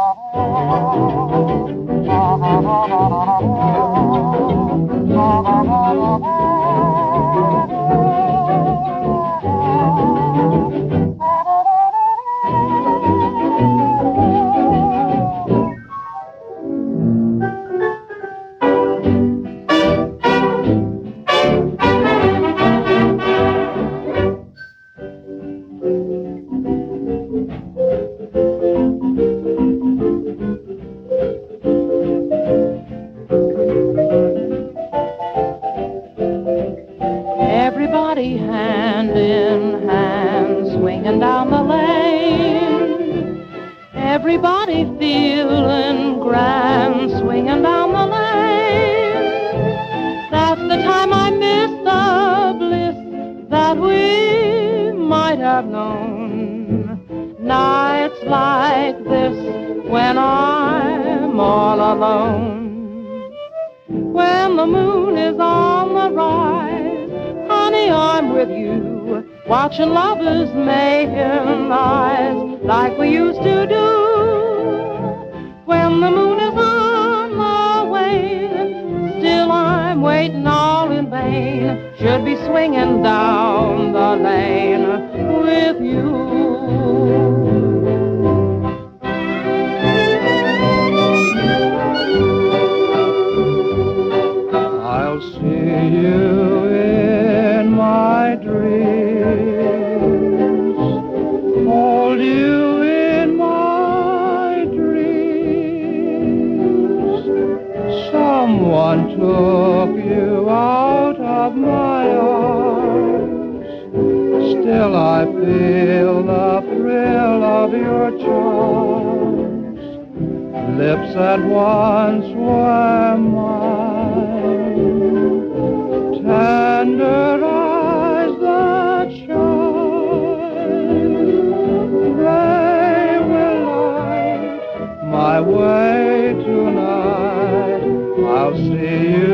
Everybody hand in hand, swinging down the lane. Everybody feeling grand, swinging down the lane. That's the time I miss the bliss that we might have known. Nights like this when I'm all alone. When the moon is on the rise, honey, I'm with you, watching lovers making eyes like we used to do. When the moon is on the wane, still I'm waiting all in vain. Should be swinging down the lane with you. I'll see you in my dreams, hold you in my dreams. Someone took you out of my arms, still I feel the thrill of your charms. Lips that once were mine, tender eyes that shine, they will light my way tonight. I'll see you